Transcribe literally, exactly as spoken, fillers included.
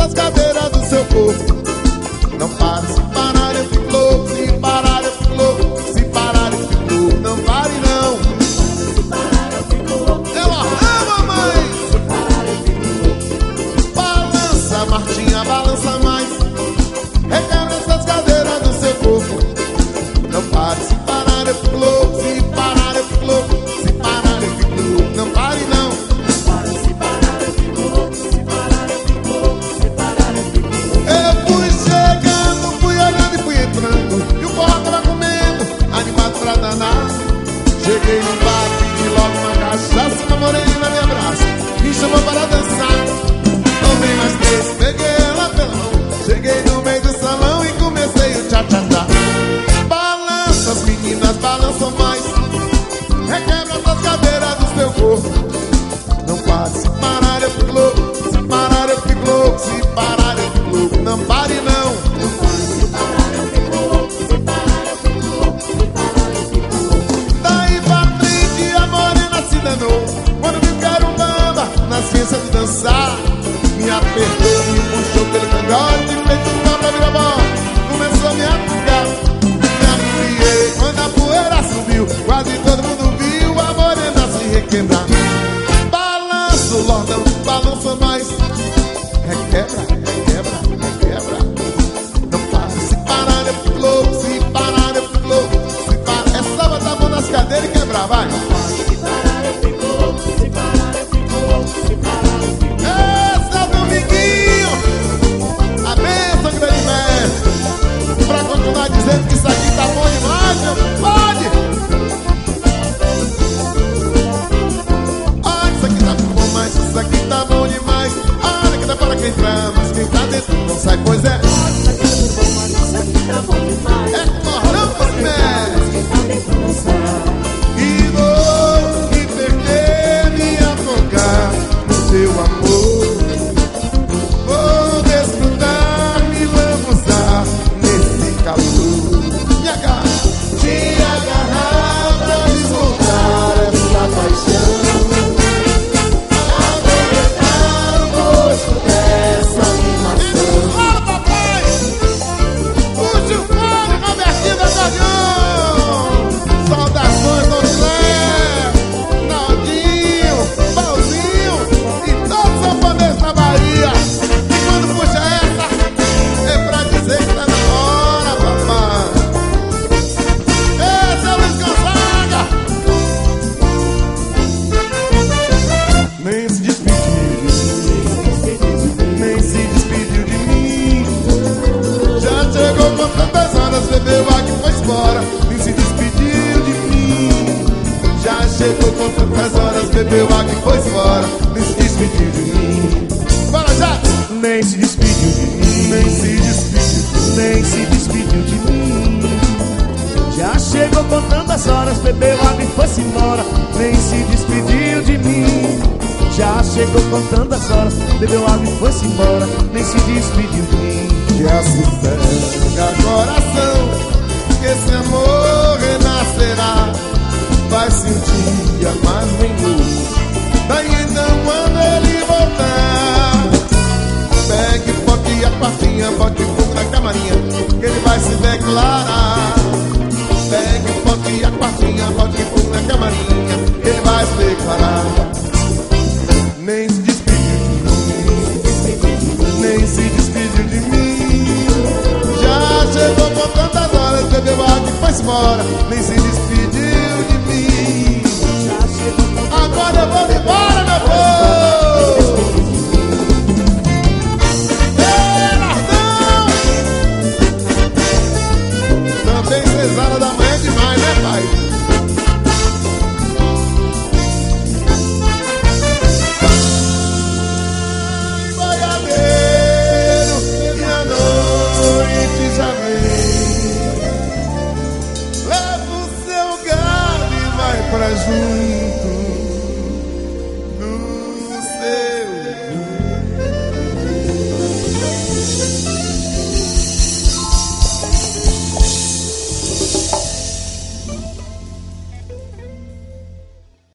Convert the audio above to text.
essas cadeiras do seu corpo. Não pare, se parar eu fico louco. Se parar eu fico louco. Se parar eu fico louco. Não pare não. Se parar eu fico louco. Ela ama, mãe. Se parar eu fico louco. Balança, Martinha, balança mais. Requebra essas cadeiras do seu corpo. Não pare, se parar eu fico louco. Se parar eu fico louco. Se parar eu fico louco. Não pare não. Se parar eu fico louco. Se parar eu fico louco. Se parar eu fico louco. Eu fui chegando, fui olhando e fui entrando. E o forró tava comendo, animado pra danar. Cheguei no bar, pedi logo uma cachaça. Uma morena me abraça, me chamou para dançar. Tomei mais três, peguei ela pela mão. Cheguei no meio do salão e comecei o tchá-tchá-tchá. Balança, as meninas balançam mais. Requebra essas cadeiras do seu corpo. Não pare, se parar eu fico louco. Se parar eu fico louco. Se parar eu fico louco. Não pare não. Se parar eu fico louco. Se parar eu fico louco. Se parar eu fico louco. Daí pra frente a morena se danou. Quando viu que era um bamba na ciência de dançar, me apertou, me puxou pelo cangote e feito um nó pra virar bola. Começou a me afogar. Me aliviei quando a poeira subiu. Quase todo mundo viu a morena se requebrar. Balança o lordão, balança mais. Requebra, requebra, requebra. Não para, se parar eu fico louco. Se parar eu fico louco. Se parar, é só botar a mão nas cadeiras e quebrar, vai. Se parar eu fico louco. Se parar eu fico louco. Se parar eu fico louco. Esse é o Dominguinho, a bênção que vem de mestre. Pra continuar dizendo que isso aqui tá bom demais, meu, pode. Ah, isso aqui tá bom, mas isso aqui tá bom demais. Olha que dá para quem entra, mas quem tá dentro não sai, pois é. Isso aqui tá bom, mas isso aqui tá bom demais. É morrão, mestre. Quem tá dentro não sai. E vou me perder, me afogar no teu amor. Vou desfrutar, me lambuzar nesse calor. Me agarra, te agarrar pra desmontar essa paixão. Aproveitar o gosto dessa animação. Fala, papai! Puxa o fone, Robertinho da Acordeon! Saudações, Dom José, Naldinho, Pauzinho e todos os sanfoneiros da Bahia. E quando puxa essa, é pra dizer que tá na hora, papai. Esse é o Luiz Gonzaga. Nem se despediu de mim, nem se despediu de mim. Já chegou com tantas horas, bebeu água e foi embora. Nem se despediu de mim. Já chegou com tantas horas, bebeu água e foi embora. Nem se despediu de mim. Bora já! Nem se despediu de mim, nem se despediu, nem se despediu de mim. Já chegou com tantas horas, bebeu água e foi-se embora. Nem se despediu de mim. Já chegou com tantas horas, bebeu água e foi-se embora. Nem se despediu de mim. Já sossega coração, que esse amor renascerá. Vai-se um dia, mas vem novo. Daí então quando ele voltar, pegue o pote e a quartinha, bote fogo na camarinha, que ele vai se declarar. Pegue o pote e a quartinha, bote fogo na camarinha, que ele vai se declarar. Nem se despediu de mim, nem se despediu de mim. Já chegou com tantas horas, bebeu água e foi embora. Nem se